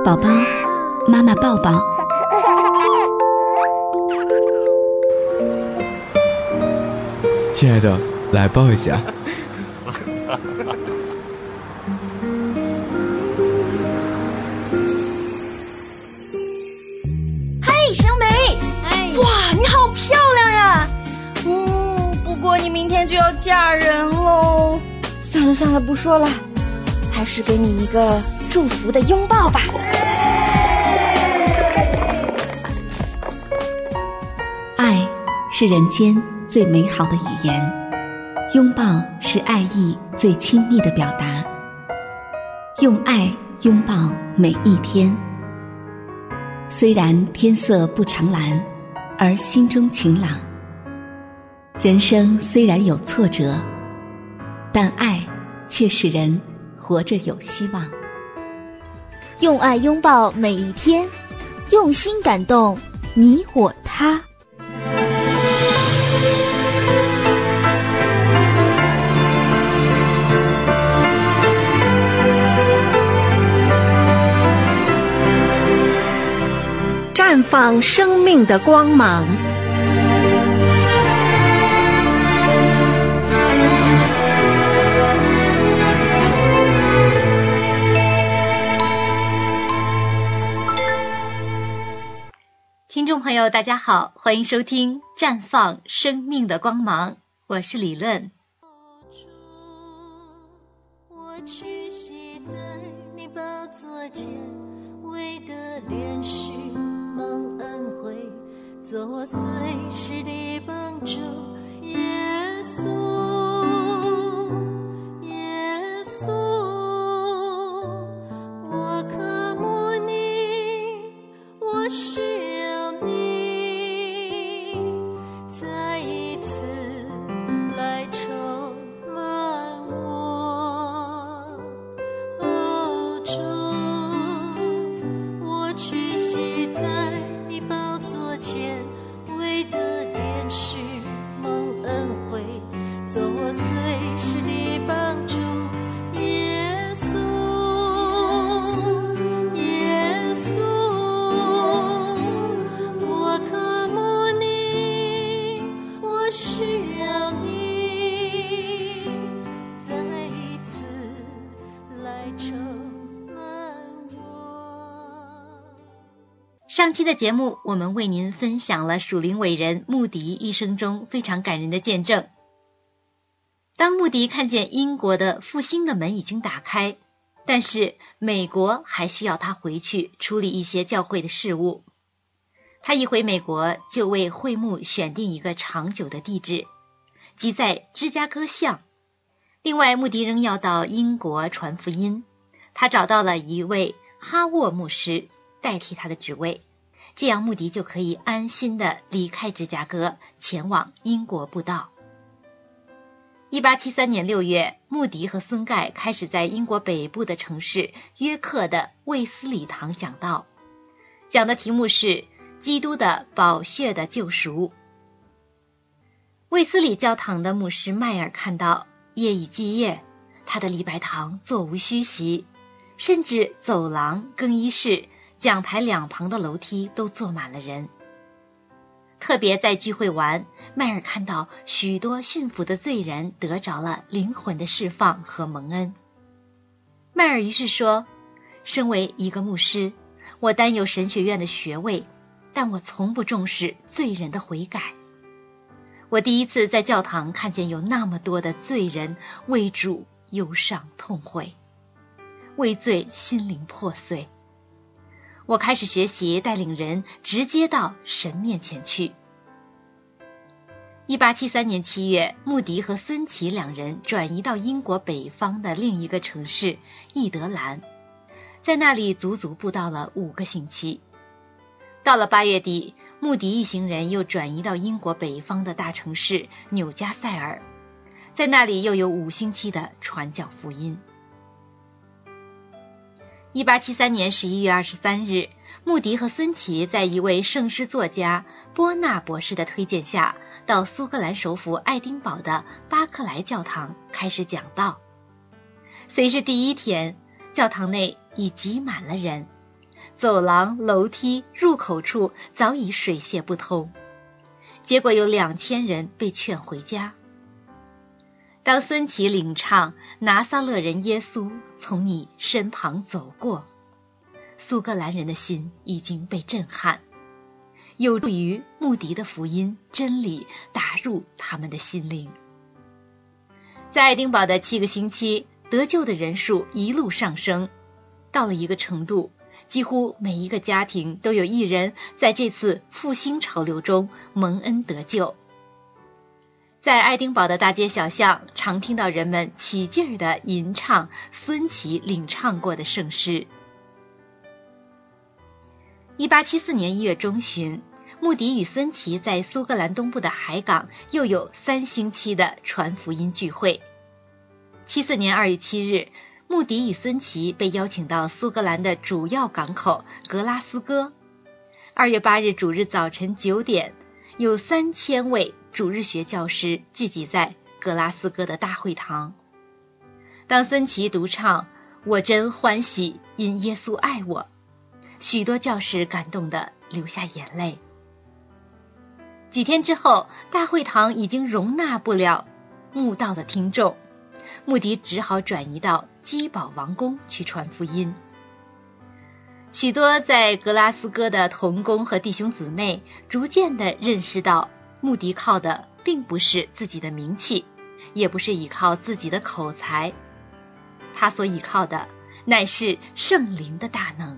宝宝，妈妈抱抱。 亲爱的，来抱一下。 嘿，小美，哇，你好漂亮呀！不过你明天就要嫁人喽。算了，不说了，还是给你一个祝福的拥抱吧。 爱是人间最美好的语言，拥抱是爱意最亲密的表达。用爱拥抱每一天。虽然天色不常蓝，而心中晴朗。人生虽然有挫折，但爱却使人活着有希望。 用爱拥抱每一天，用心感动你我他。 绽放生命的光芒。 听众朋友大家好，欢迎收听绽放生命的光芒，我是李论。 我屈膝在你宝座前，为的连续蒙恩惠，做我随时的帮助。耶稣耶稣，我渴慕你，我需要你，再一次来充满我。哦，主，我屈膝在你宝座前，为的连续蒙恩惠，做我随时的帮助。耶稣耶稣，我渴慕你，我需要你，再一次来充满我。 上期的节目，我们为您分享了属灵伟人穆迪一生中非常感人的见证。当穆迪看见英国的复兴的门已经打开，但是美国还需要他回去处理一些教会的事务。他一回美国，就为会幕选定一个长久的地址，即在芝加哥巷。另外，穆迪仍要到英国传福音，他找到了一位哈沃牧师代替他的职位，这样穆迪就可以安心地离开芝加哥，前往英国布道。1873年6月，穆迪和孙盖开始在英国北部的城市约克的卫斯理堂讲道，讲的题目是基督的宝血的救赎。卫斯理教堂的牧师迈尔看到夜以继夜，他的礼拜堂座无虚席，甚至走廊、更衣室、讲台两旁的楼梯都坐满了人。特别在聚会完，迈尔看到许多驯服的罪人得着了灵魂的释放和蒙恩。迈尔于是说，身为一个牧师，我担有神学院的学位，但我从不重视罪人的悔改。我第一次在教堂看见有那么多的罪人为主忧伤痛悔，为罪心灵破碎。我开始学习带领人直接到神面前去。1873年7月，穆迪和孙奇两人转移到英国北方的另一个城市易德兰，在那里足足布道了5个星期。到了8月底，穆迪一行人又转移到英国北方的大城市纽加塞尔，在那里又有5星期的传讲福音。1873年11月23日，穆迪和孙奇在一位圣诗作家波纳博士的推荐下，到苏格兰首府爱丁堡的巴克莱教堂开始讲道。虽是第一天，教堂内已挤满了人， 走廊、楼梯、入口处早已水泄不通，结果有2000人被劝回家。当孙琦领唱拿撒勒人耶稣从你身旁走过，苏格兰人的心已经被震撼，有助于穆迪的福音真理打入他们的心灵。在爱丁堡的7个星期，得救的人数一路上升，到了一个程度，几乎每一个家庭都有一人在这次复兴潮流中蒙恩得救。在爱丁堡的大街小巷，常听到人们起劲儿地吟唱孙琦领唱过的圣诗。1874年1月中旬，穆迪与孙琦在苏格兰东部的海港又有3星期的传福音聚会。74年2月7日，穆迪与孙琦被邀请到苏格兰的主要港口格拉斯哥。2月8日主日早晨9点，有3000位主日学教师聚集在格拉斯哥的大会堂。当孙琦独唱我真欢喜因耶稣爱我，许多教师感动地流下眼泪。几天之后，大会堂已经容纳不了慕道的听众，穆迪只好转移到基堡王宫去传福音。许多在格拉斯哥的同工和弟兄姊妹逐渐地认识到，穆迪靠的并不是自己的名气，也不是依靠自己的口才，他所依靠的乃是圣灵的大能。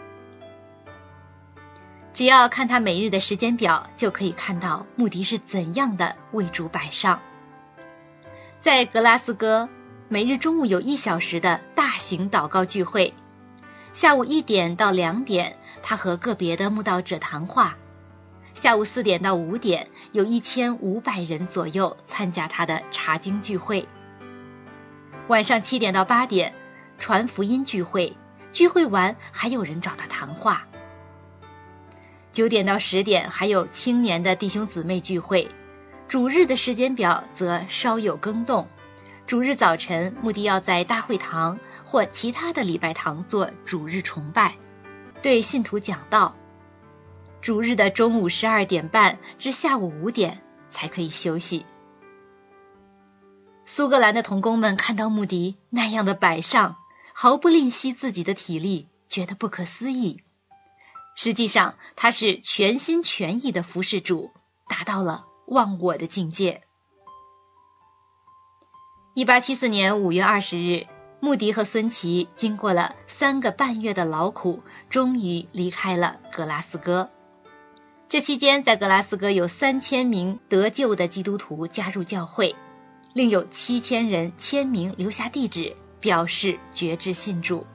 只要看他每日的时间表，就可以看到穆迪是怎样的为主摆上。在格拉斯哥，每日中午有1小时的大型祷告聚会，下午1点到2点，他和个别的慕道者谈话，下午4点到5点，有1500人左右参加他的查经聚会，晚上7点到8点，传福音聚会，聚会完还有人找他谈话。9点到10点还有青年的弟兄姊妹聚会，主日的时间表则稍有更动。主日早晨，穆迪要在大会堂或其他的礼拜堂做主日崇拜，对信徒讲道。主日的中午12点半至下午5点才可以休息。苏格兰的同工们看到穆迪那样的摆上，毫不吝惜自己的体力，觉得不可思议。实际上，他是全心全意的服侍主，达到了忘我的境界。1874年5月20日，穆迪和孙琦经过了3个半月的劳苦，终于离开了格拉斯哥。这期间，在格拉斯哥有3000名得救的基督徒加入教会，另有7000人签名留下地址，表示决志信主。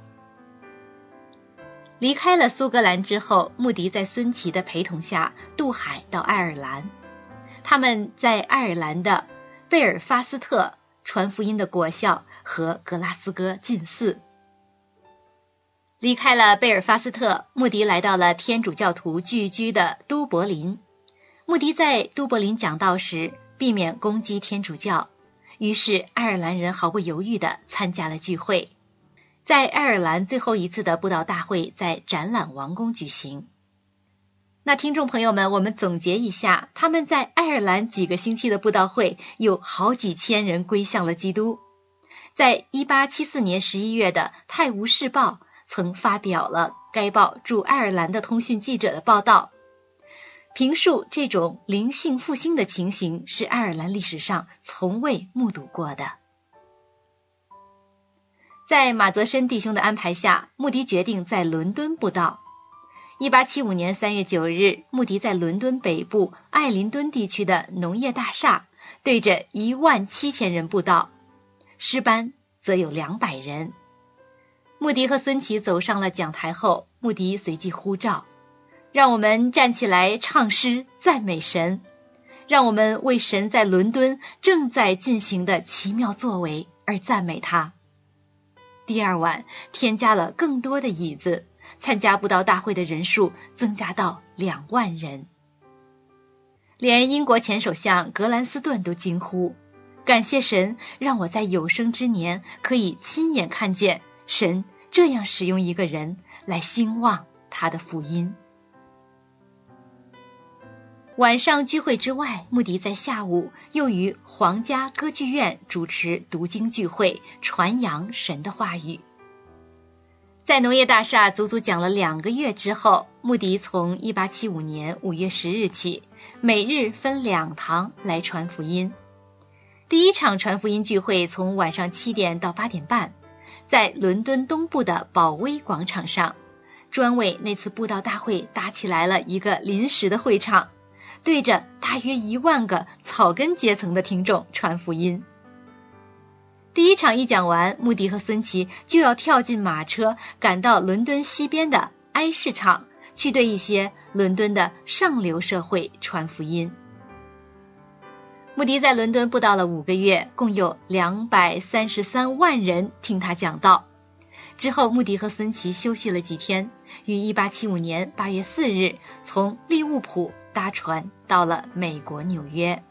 离开了苏格兰之后，穆迪在孙琦的陪同下渡海到爱尔兰。他们在爱尔兰的贝尔法斯特传福音的果效和格拉斯哥近似。离开了贝尔法斯特，穆迪来到了天主教徒聚居的都柏林。穆迪在都柏林讲道时避免攻击天主教，于是爱尔兰人毫不犹豫地参加了聚会。在爱尔兰最后一次的布道大会在展览王宫举行。那听众朋友们，我们总结一下，他们在爱尔兰几个星期的布道会有好几千人归向了基督。在1874年11月的《泰晤士报》曾发表了该报驻爱尔兰的通讯记者的报道，评述这种灵性复兴的情形是爱尔兰历史上从未目睹过的。在马泽申弟兄的安排下，穆迪决定在伦敦布道。1875年3月9日，穆迪在伦敦北部艾林顿地区的农业大厦对着17000人布道，诗班则有200人。穆迪和孙琦走上了讲台后，穆迪随即呼召：让我们站起来唱诗赞美神，让我们为神在伦敦正在进行的奇妙作为而赞美他。第二晚添加了更多的椅子，参加布道大会的人数增加到2万人。连英国前首相格兰斯顿都惊呼：感谢神，让我在有生之年可以亲眼看见神这样使用一个人来兴旺他的福音。晚上聚会之外，穆迪在下午又于皇家歌剧院主持读经聚会，传扬神的话语。在农业大厦足足讲了2个月之后，穆迪从1875年5月10日起，每日分2堂来传福音。第一场传福音聚会从晚上7点到8点半，在伦敦东部的保威广场上，专为那次布道大会搭起来了一个临时的会场，对着大约1万个草根阶层的听众传福音。第一场一讲完，穆迪和孙琦就要跳进马车，赶到伦敦西边的埃市场，去对一些伦敦的上流社会传福音。穆迪在伦敦布道了5个月，共有233万人听他讲道。之后，穆迪和孙琦休息了几天，于1875年8月4日从利物浦搭船到了美国纽约。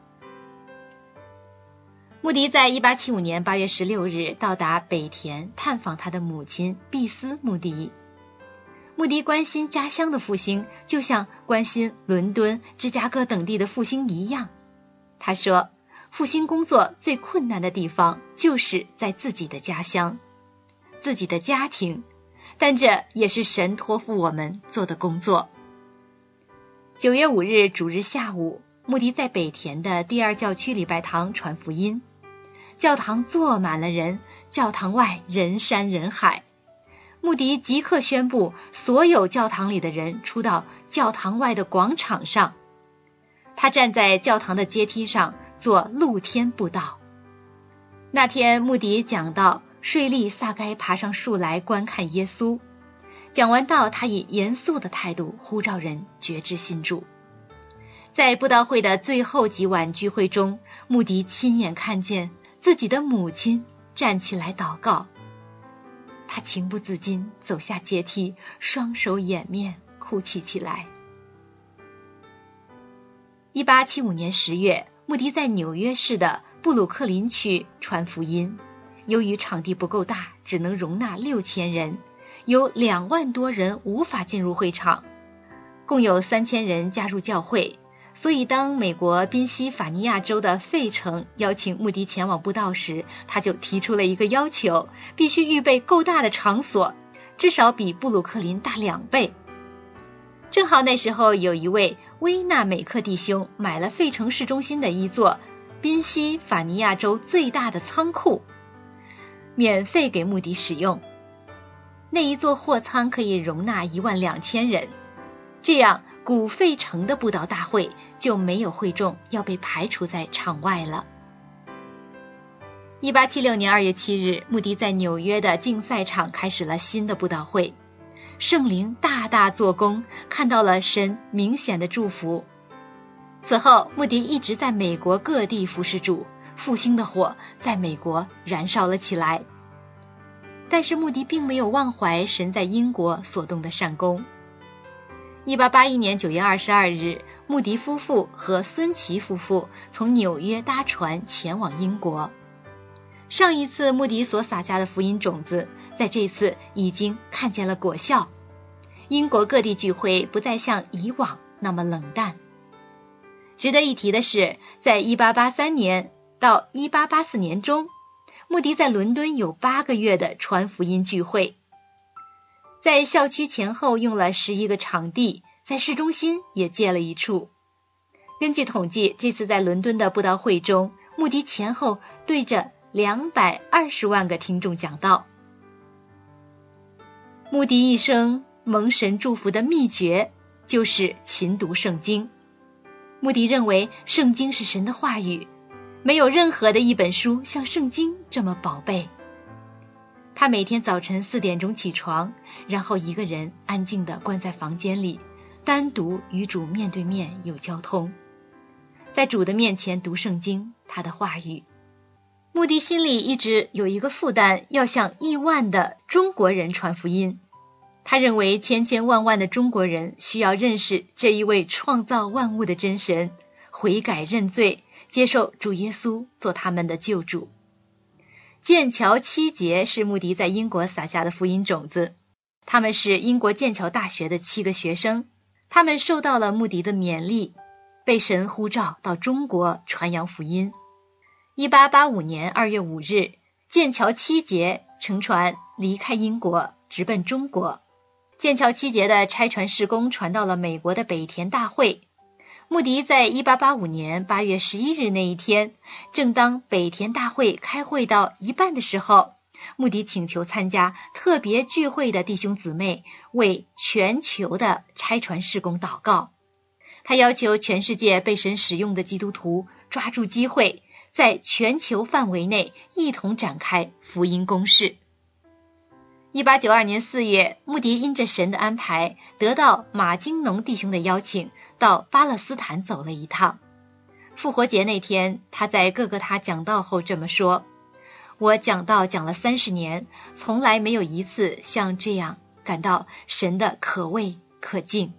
穆迪在1875年8月16日到达北田，探访他的母亲毕斯·穆迪。穆迪关心家乡的复兴，就像关心伦敦、芝加哥等地的复兴一样。他说，复兴工作最困难的地方就是在自己的家乡，自己的家庭，但这也是神托付我们做的工作。9月5日主日下午，穆迪在北田的第2教区礼拜堂传福音，教堂坐满了人，教堂外人山人海。穆迪即刻宣布所有教堂里的人出到教堂外的广场上。他站在教堂的阶梯上做露天布道。那天穆迪讲到税吏撒该爬上树来观看耶稣，讲完道，他以严肃的态度呼召人决志信主。在布道会的最后几晚聚会中，穆迪亲眼看见自己的母亲站起来祷告，他情不自禁走下阶梯，双手掩面哭泣起来。1875年10月，穆迪在纽约市的布鲁克林区传福音。由于场地不够大，只能容纳6000人，有2万多人无法进入会场，共有3000人加入教会。所以当美国宾夕法尼亚州的费城邀请穆迪前往布道时，他就提出了一个要求，必须预备够大的场所，至少比布鲁克林大2倍。正好那时候有一位威纳美克弟兄买了费城市中心的一座宾夕法尼亚州最大的仓库，免费给穆迪使用。那一座货仓可以容纳12000人，这样古费城的布道大会就没有会众要被排除在场外了。1876年2月7日，穆迪在纽约的竞赛场开始了新的布道会。圣灵大大做工，看到了神明显的祝福。此后，穆迪一直在美国各地服侍主，复兴的火在美国燃烧了起来。但是穆迪并没有忘怀神在英国所动的善功。1881年9月22日，穆迪夫妇和孙琦夫妇从纽约搭船前往英国。上一次穆迪所撒下的福音种子，在这次已经看见了果效。英国各地聚会不再像以往那么冷淡。值得一提的是，在1883年到1884年中，穆迪在伦敦有8个月的传福音聚会，在校区前后用了11个场地，在市中心也借了一处。根据统计，这次在伦敦的布道会中，穆迪前后对着220万个听众讲道。穆迪一生蒙神祝福的秘诀就是勤读圣经。穆迪认为圣经是神的话语，没有任何的一本书像圣经这么宝贝。他每天早晨4点钟起床，然后一个人安静地关在房间里，单独与主面对面有交通，在主的面前读圣经，他的话语。穆迪心里一直有一个负担，要向亿万的中国人传福音。他认为千千万万的中国人需要认识这一位创造万物的真神，悔改认罪，接受主耶稣做他们的救主。剑桥7节是穆迪在英国撒下的福音种子。 他们是英国剑桥大学的7个学生，他们受到了穆迪的勉励，被神呼召到中国传扬福音。1885年2月5日，剑桥7节乘船离开英国，直奔中国。剑桥7节的拆船事工传到了美国的北田大会。穆迪在1885年8月11日那一天，正当北田大会开会到一半的时候，穆迪请求参加特别聚会的弟兄姊妹为全球的拆船事工祷告。他要求全世界被神使用的基督徒抓住机会，在全球范围内一同展开福音攻势。1892年4月，穆迪因着神的安排，得到马金农弟兄的邀请，到巴勒斯坦走了一趟。复活节那天，他在各个他讲道后这么说：我讲道讲了30年，从来没有一次像这样感到神的可畏可敬。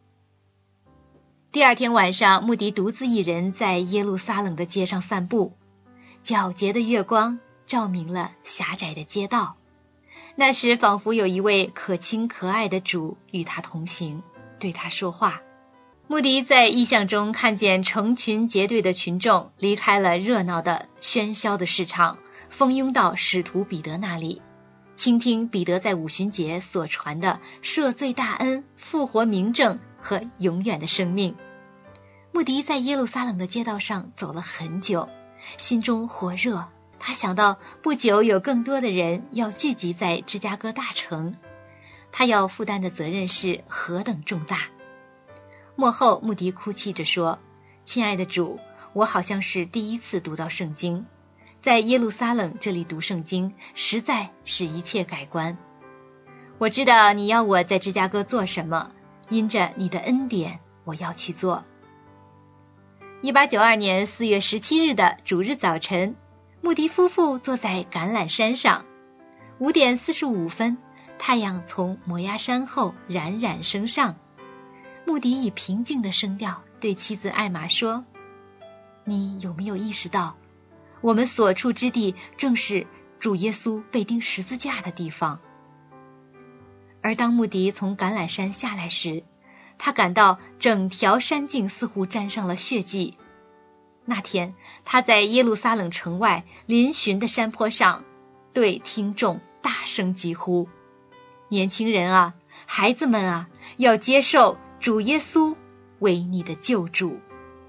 第二天晚上，穆迪独自一人在耶路撒冷的街上散步，皎洁的月光照明了狭窄的街道。那时仿佛有一位可亲可爱的主与他同行，对他说话。穆迪在异象中看见成群结队的群众离开了热闹的喧嚣的市场，蜂拥到使徒彼得那里，倾听彼得在五旬节所传的赦罪大恩、复活明证和永远的生命。穆迪在耶路撒冷的街道上走了很久，心中火热。他想到不久有更多的人要聚集在芝加哥大城，他要负担的责任是何等重大。末后，穆迪哭泣着说：亲爱的主，我好像是第一次读到圣经，在耶路撒冷这里读圣经，实在使一切改观。我知道你要我在芝加哥做什么，因着你的恩典，我要去做。1892年4月17日的主日早晨，穆迪夫妇坐在橄榄山上，5点45分，太阳从摩崖山后冉冉升上。穆迪以平静的声调对妻子艾玛说：你有没有意识到，我们所处之地正是主耶稣被钉十字架的地方？而当穆迪从橄榄山下来时，他感到整条山径似乎沾上了血迹。那天，他在耶路撒冷城外嶙峋的山坡上，对听众大声疾呼：年轻人啊，孩子们啊，要接受主耶稣为你的救主。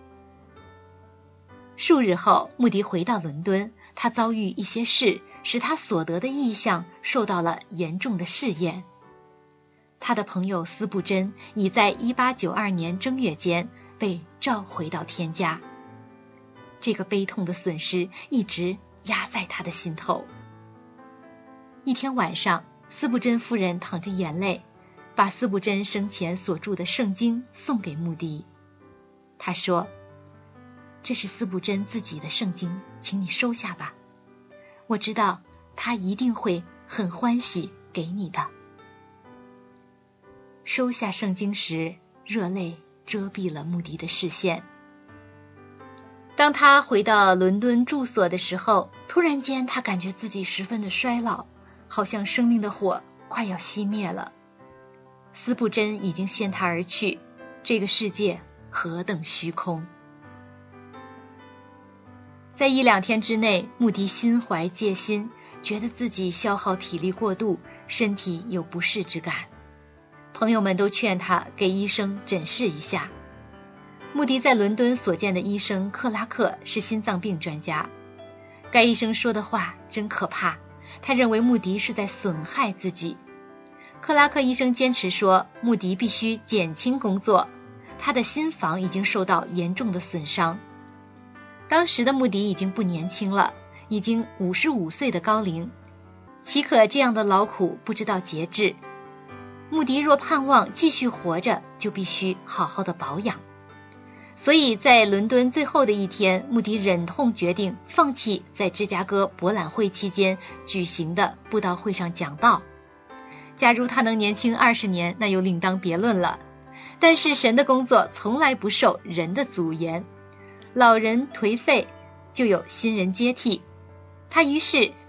数日后，穆迪回到伦敦，他遭遇一些事，使他所得的异象受到了严重的试验。他的朋友斯布真已在1892年正月间被召回到天家。这个悲痛的损失一直压在他的心头。一天晚上，斯布真夫人淌着眼泪，把斯布真生前所著的圣经送给穆迪。他说：这是斯布真自己的圣经，请你收下吧，我知道他一定会很欢喜给你的。收下圣经时，热泪遮蔽了穆迪的视线。当他回到伦敦住所的时候，突然间他感觉自己十分的衰老，好像生命的火快要熄灭了。斯布真已经先他而去，这个世界何等虚空。在1-2天之内，穆迪心怀戒心，觉得自己消耗体力过度，身体有不适之感。朋友们都劝他给医生诊视一下。穆迪在伦敦所见的医生克拉克是心脏病专家，该医生说的话真可怕，他认为穆迪是在损害自己。克拉克医生坚持说，穆迪必须减轻工作，他的心房已经受到严重的损伤。当时的穆迪已经不年轻了，已经55岁的高龄，岂可这样的劳苦不知道节制？穆迪若盼望继续活着，就必须好好的保养。所以在伦敦最后的一天，穆迪忍痛决定放弃在芝加哥博览会期间举行的布道会上讲道。假如他能年轻20年，那又另当别论了。但是神的工作从来不受人的阻延，老人颓废，就有新人接替。他于是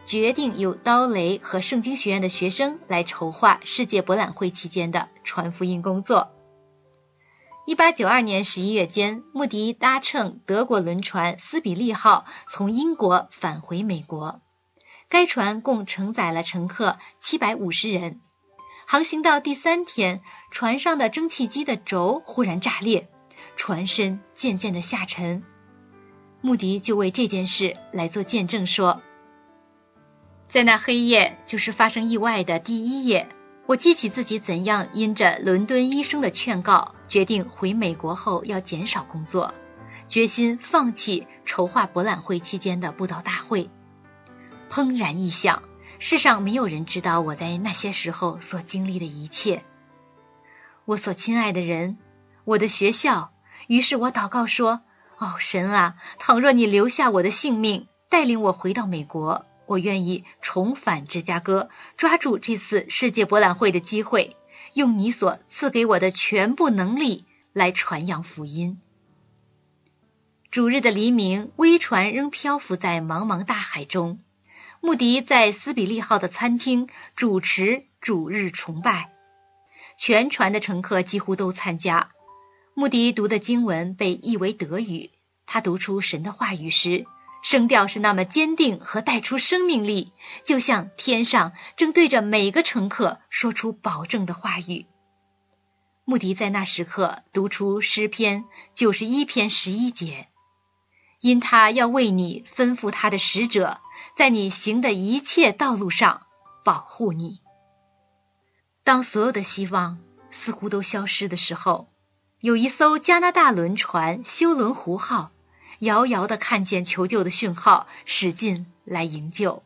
决定由刀雷和圣经学院的学生来筹划世界博览会期间的传福音工作。1892年11月间，穆迪搭乘德国轮船斯比利号从英国返回美国。该船共承载了乘客750人。航行到第3天，船上的蒸汽机的轴忽然炸裂，船身渐渐地下沉。穆迪就为这件事来做见证说，在那黑夜，就是发生意外的第1夜，我记起自己怎样因着伦敦医生的劝告，决定回美国后要减少工作，决心放弃筹划博览会期间的布道大会。怦然一想，世上没有人知道我在那些时候所经历的一切。我所亲爱的人，我的学校，于是我祷告说，神啊，倘若你留下我的性命，带领我回到美国，我愿意重返芝加哥，抓住这次世界博览会的机会，用你所赐给我的全部能力来传扬福音。主日的黎明，微船仍漂浮在茫茫大海中。穆迪在斯比利号的餐厅主持主日崇拜，全船的乘客几乎都参加。穆迪读的经文被译为德语，他读出神的话语时，声调是那么坚定和带出生命力，就像天上正对着每个乘客说出保证的话语。穆迪在那时刻读出诗篇91篇11节，因他要为你吩咐他的使者，在你行的一切道路上保护你。当所有的希望似乎都消失的时候，有一艘加拿大轮船休伦湖号遥遥地看见求救的讯号，使劲来营救。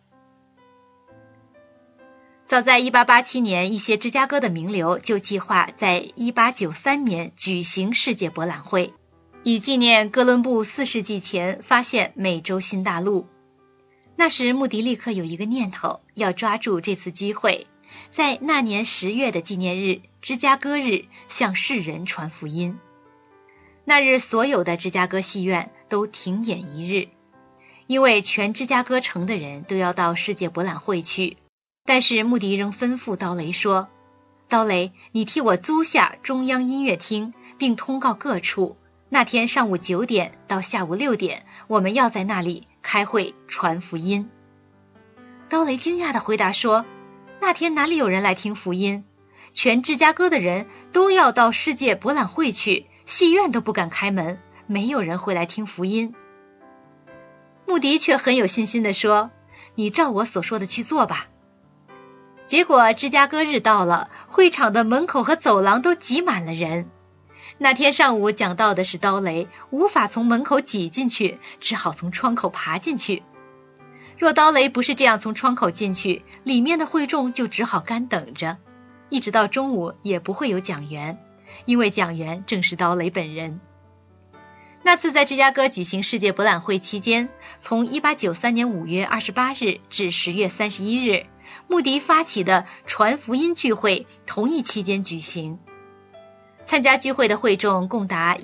早在1887年，一些芝加哥的名流就计划在1893年举行世界博览会，以纪念哥伦布4世纪前发现美洲新大陆。那时穆迪立刻有一个念头，要抓住这次机会，在那年10月的纪念日芝加哥日向世人传福音。那日所有的芝加哥戏院都停演1日，因为全芝加哥城的人都要到世界博览会去。但是穆迪仍吩咐刀雷说，刀雷，你替我租下中央音乐厅，并通告各处，那天上午9点到下午6点，我们要在那里开会传福音。刀雷惊讶地回答说，那天哪里有人来听福音？全芝加哥的人都要到世界博览会去，戏院都不敢开门，没有人会来听福音。穆迪却很有信心地说，你照我所说的去做吧。结果芝加哥日到了，会场的门口和走廊都挤满了人。那天上午讲到的是刀雷，无法从门口挤进去，只好从窗口爬进去。若刀雷不是这样从窗口进去，里面的会众就只好干等着，一直到中午也不会有讲员，因为讲员正是刀雷本人。那次在芝加哥举行世界博览会期间，从1893年5月28日至10月31日，穆迪发起的传福音聚会同一期间举行。参加聚会的会众共达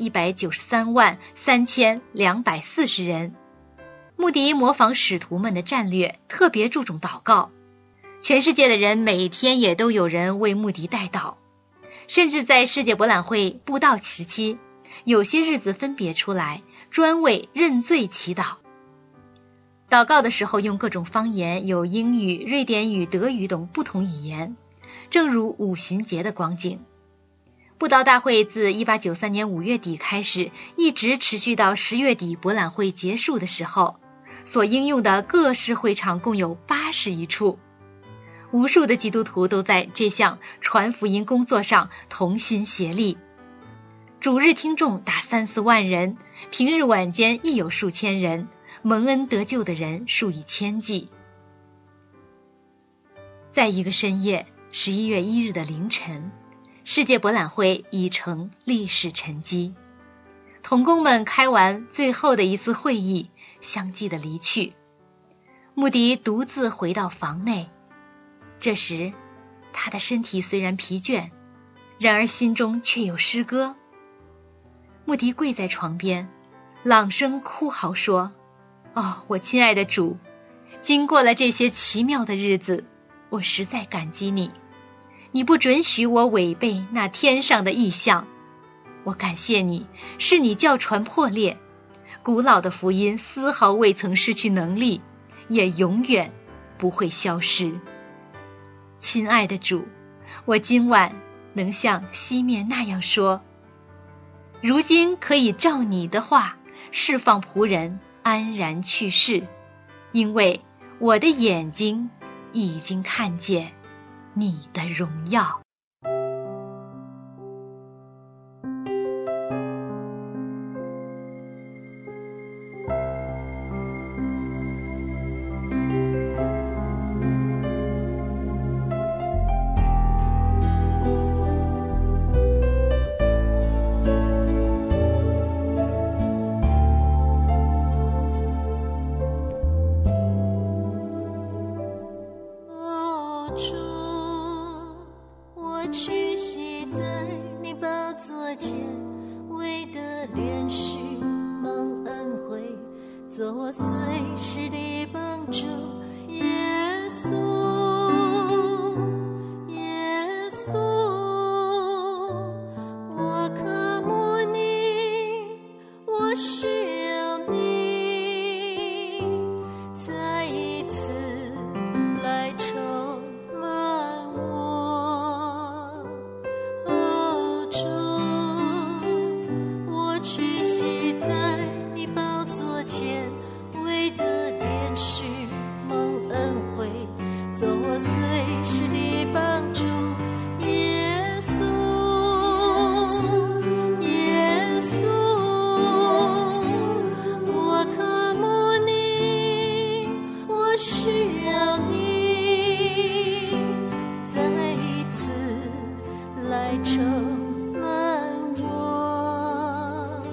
1933240人。穆迪模仿使徒们的战略，特别注重祷告。全世界的人每天也都有人为穆迪代祷，甚至在世界博览会布道时期，有些日子分别出来，专为认罪祈祷。祷告的时候用各种方言，有英语、瑞典语、德语等不同语言，正如五旬节的光景。布道大会自1893年5月底开始，一直持续到10月底博览会结束的时候，所应用的各式会场共有81处。无数的基督徒都在这项传福音工作上同心协力。主日听众达3-4万人，平日晚间亦有数千人，蒙恩得救的人数以千计。在一个深夜，11月1日的凌晨，世界博览会已成历史沉积。同工们开完最后的一次会议，相继的离去。穆迪独自回到房内，这时他的身体虽然疲倦，然而心中却有诗歌。穆迪跪在床边，朗声哭嚎说，我亲爱的主， 经过了这些奇妙的日子，我实在感激你。你不准许我违背那天上的意象。我感谢你，是你叫船破裂，古老的福音丝毫未曾失去能力，也永远不会消失。亲爱的主，我今晚能像西面那样说，如今可以照你的话释放仆人安然去世，因为我的眼睛已经看见你的荣耀。 屈膝在你宝座前，为得连续蒙恩惠，做我随时的帮助。耶稣，耶稣，我渴慕你，我需要你，再一次来充满我。哦，主，我屈膝在你宝座前，为得连续蒙恩惠，做我随时的帮助。耶稣，耶稣，我渴慕你，我需要你，再一次来充满我。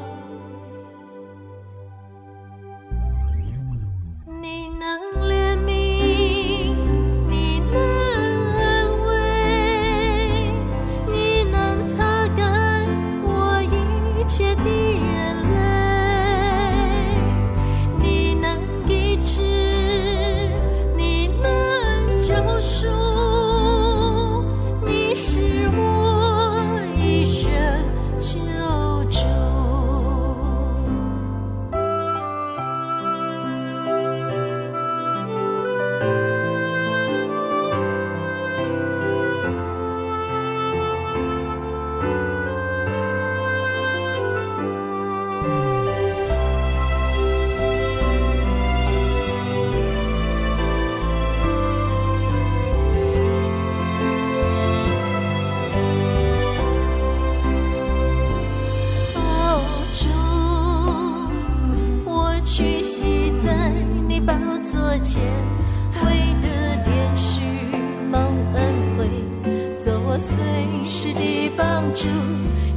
你能怜悯，你能安慰，你能擦干我一切的眼泪，你能医治，你能救赎，你是我一生救主。哦，主，我屈膝在你宝座前，为得连续蒙恩惠，做我随时的帮助。